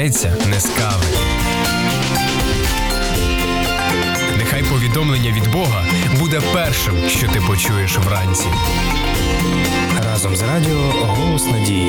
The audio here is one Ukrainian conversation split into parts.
починається не з кави. Нехай повідомлення від Бога буде першим, що ти почуєш вранці. Разом з радіо «Голос надії».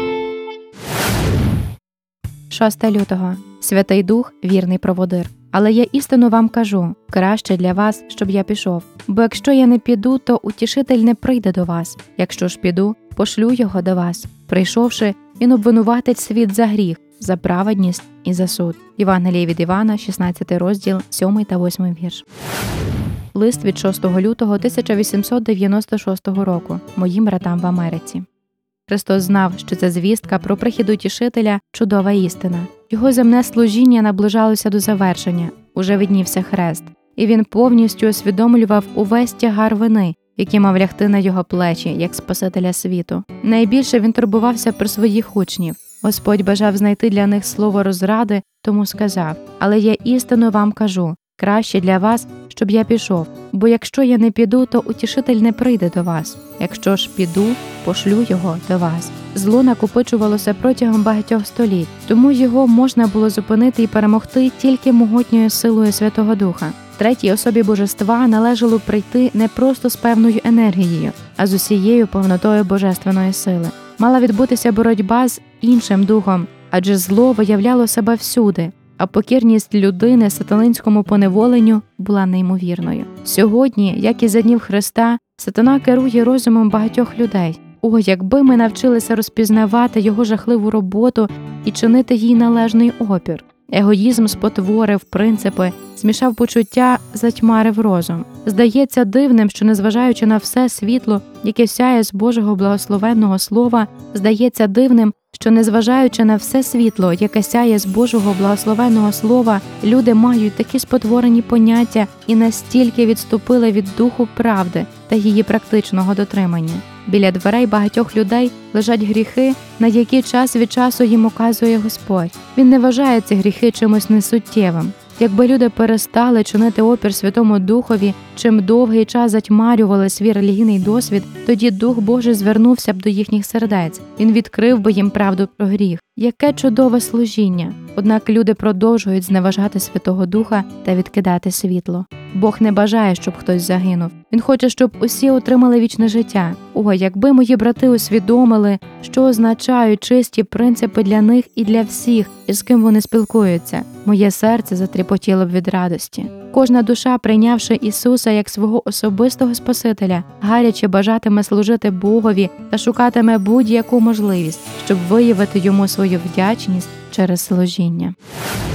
6 лютого. Святий Дух – вірний проводир. Але я істину вам кажу, краще для вас, щоб я пішов. Бо якщо я не піду, то утішитель не прийде до вас. Якщо ж піду, пошлю його до вас. Прийшовши, він обвинуватить світ за гріх, за праведність і за суд. Євангеліє від Івана, 16 розділ, 7 та 8 вірш. Лист від 6 лютого 1896 року моїм братам в Америці. Христос знав, що це звістка про прихід Утішителя – чудова істина. Його земне служіння наближалося до завершення, уже виднівся хрест. І він повністю усвідомлював увесь тягар вини, який мав лягти на його плечі, як Спасителя світу. Найбільше він турбувався про своїх учнів. Господь бажав знайти для них слово розради, тому сказав: «Але я істину вам кажу, краще для вас, щоб я пішов. Бо якщо я не піду, то утішитель не прийде до вас. Якщо ж піду, пошлю його до вас». Зло накопичувалося протягом багатьох століть, тому його можна було зупинити і перемогти тільки могутньою силою Святого Духа. Третій особі Божества належало прийти не просто з певною енергією, а з усією повнотою божественної сили. Мала відбутися боротьба з іншим духом, адже зло виявляло себе всюди, а покірність людини сатанинському поневоленню була неймовірною. Сьогодні, як і за днів Христа, сатана керує розумом багатьох людей. О, якби ми навчилися розпізнавати його жахливу роботу і чинити їй належний опір. Егоїзм спотворив принципи, змішав почуття, затьмарив розум. Здається дивним, що незважаючи на все світло, яке сяє з Божого благословенного слова, люди мають такі спотворені поняття і настільки відступили від духу правди та її практичного дотримання. Біля дверей багатьох людей лежать гріхи, на які час від часу їм указує Господь. Він не вважає ці гріхи чимось несуттєвим. Якби люди перестали чинити опір Святому Духові, чим довгий час затьмарювали свій релігійний досвід, тоді Дух Божий звернувся б до їхніх сердець. Він відкрив би їм правду про гріх. Яке чудове служіння! Однак люди продовжують зневажати Святого Духа та відкидати світло. Бог не бажає, щоб хтось загинув. Він хоче, щоб усі отримали вічне життя. О, якби мої брати усвідомили, що означають чисті принципи для них і для всіх, із ким вони спілкуються. Моє серце затріпотіло б від радості. Кожна душа, прийнявши Ісуса як свого особистого Спасителя, гаряче бажатиме служити Богові та шукатиме будь-яку можливість, щоб виявити Йому свою вдячність через служіння.